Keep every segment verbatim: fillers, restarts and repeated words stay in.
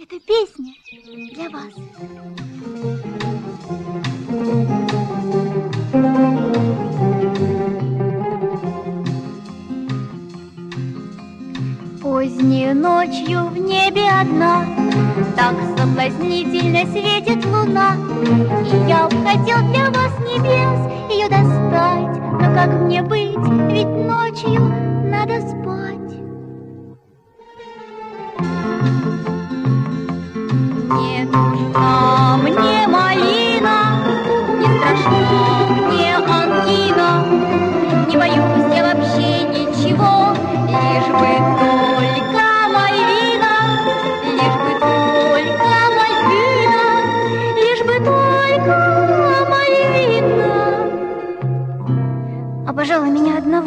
Эта песня для вас. Поздней ночью в небе одна так соблазнительно светит луна, и я б хотел для вас небес ее достать, но как мне быть, ведь ночью надо спать. Не нужна мне малина, не страшна мне ангина, не боюсь я вообще ничего, лишь бы только Мальвина, лишь бы только Мальвина, лишь бы только Мальвина. А, пожалуй, меня одного.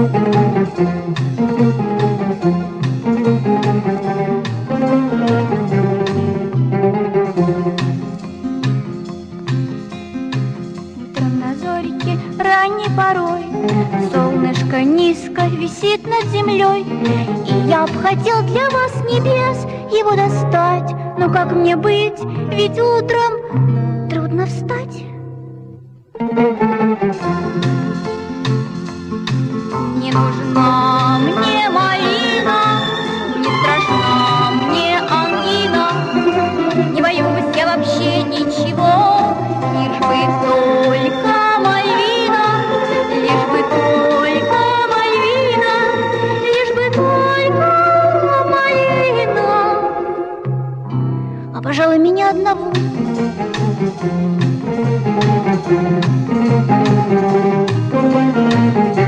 Утром на зорьке ранней порой солнышко низко висит над землей, и я б хотел для вас небес его достать, но как мне быть, ведь утром трудно встать. Не нужна мне малина, не страшна мне ангина, не боюсь я вообще ничего, лишь бы только Мальвина, лишь бы только Мальвина, лишь бы только Мальвина. А, пожалуй, меня одного. Thank you.